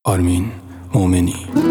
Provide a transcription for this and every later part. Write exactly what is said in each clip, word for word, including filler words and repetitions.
آرمین مومنی.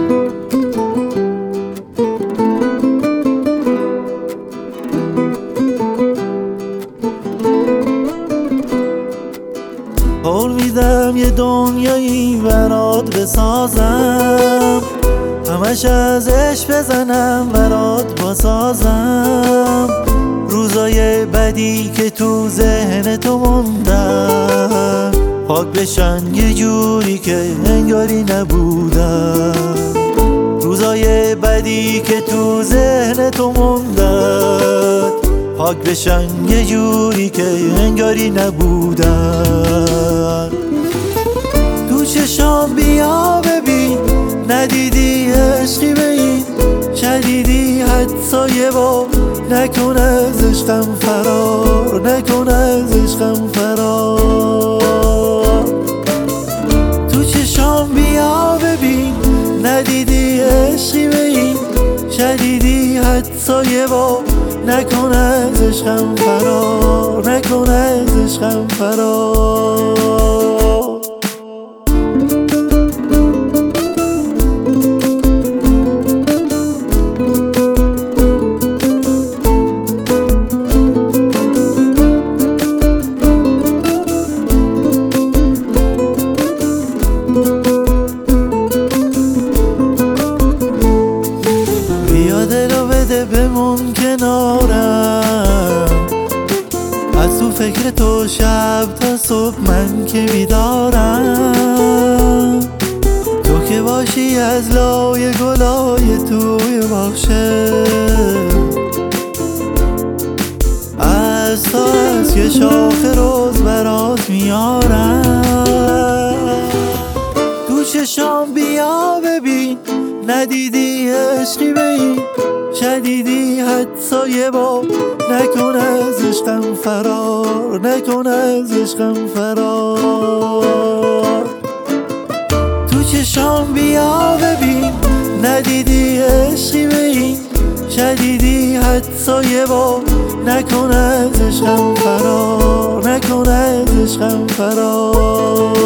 قول میدم یه دنیایی برات بسازم، همش از عشق بزنم برات بسازم. روزای بدی که تو ذهن تو موندن پاک بشن یه جوری که انگاری نبودن. روزای بدی که تو ذهن تو موندن پاک بشن یه جوری که انگاری نبودن. تو چشام بیا ببین، ندیدی عشقی به این شدیدی، حتی یه بار نکن از عشقم فرار، نکن از عشقم فرار. تو چشام بیا ببین، ندیدی عشقی به این شدیدی، حتی یه بار نکن از عشقم فرار، نکن از عشقم فرار. بیا دلو بده بمون کنارم، از تو فکر تو شب تا صبح من که بیدارم. تو که باشی از لای گلای توی باغچه، از تو از یه شاخ روز برات میارم. تو چشام بیا ببین، ندیدی عشقی به این شدیدی، حتی یه بار نکن از عشقم فرار، نکن از عشقم فرار. تو چشام بیا ببین، ندیدی عشقی به این شدیدی، حتی یه بار نکن از عشقم فرار، نکن از عشقم فرار.